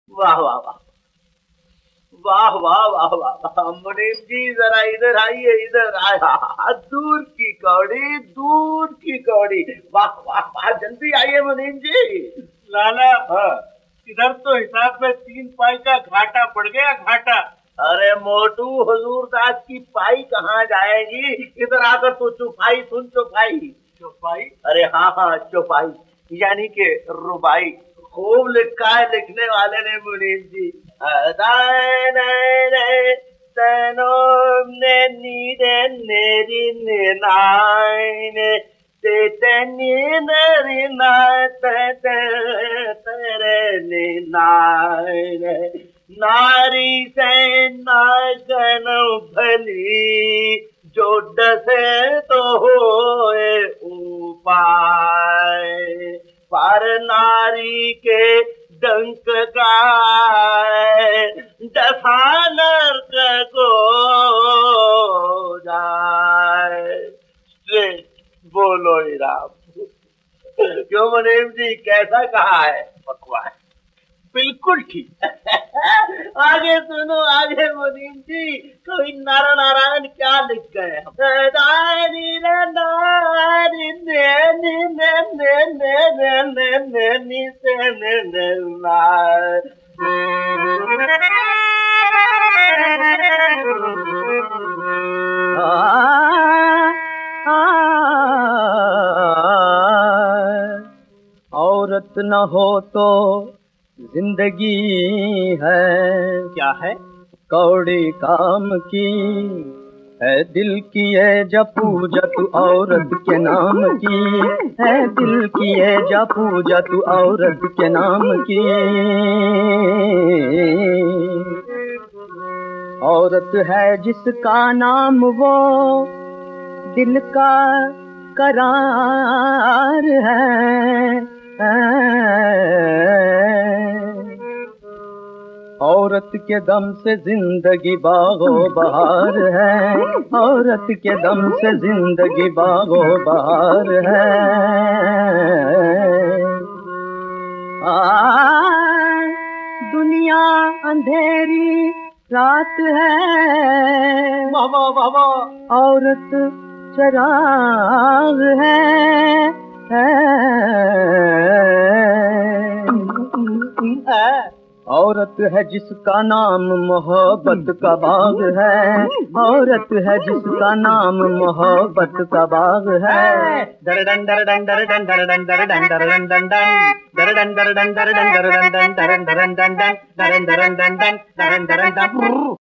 वाह वाह वाह वाह वाह वाह वाह वाह। मुनीम जी जरा इधर आइए, इधर आया। दूर की कौड़ी, दूर की कौड़ी। वाह वाह वाह, जल्दी आइए मुनीम जी। लाला, हाँ। इधर तो हिसाब में 3 पाई का घाटा पड़ गया, घाटा। अरे मोटू, हुजूर दास की पाई कहाँ जाएगी, इधर आकर तो चुपाई सुन, चुपाई। चौपाई? अरे हाँ हाँ, चौपाई यानी के रुबाई। खूब लिखा है लिखने वाले ने मुनीम जी। अदाय नय नय तनो ने नीरे नेरी निनाय ने ते तनी नरी नाय तेरे निनाय ने नारी से नागन भली जो डसे तो होए उपाय। पर नारी के डंक गाय डसा नर्क को जाए। स्ट्रेट बोलो ही राम। क्यों मुनीम जी, कैसा कहा है? बकवास, बिल्कुल ठीक। आगे सुनो, आगे मुनीम जी, कोई नारा नारायण क्या लिख गए हम। औरत न हो तो जिंदगी है क्या है, कौड़ी काम की है दिल की है जपूजत औरत के नाम की, है दिल की है जपूजत औरत के नाम की। औरत है जिसका नाम वो दिल का करार है। औरत के दम से जिंदगी बागो बहार है, औरत के दम से जिंदगी बागो बहार है। दुनिया अंधेरी रात है, बाबा बाबा, औरत चराग है। औरत है जिसका नाम मोहब्बत का बाग है, औरत है जिसका नाम मोहब्बत का बाग है। दरडन दरडन दरडन दरडन दरडन दरडन दरडन दरडन दरडन दरडन दरडन दरडन दरडन दरडन दरडन दरडन दरडन दरडन दरडन।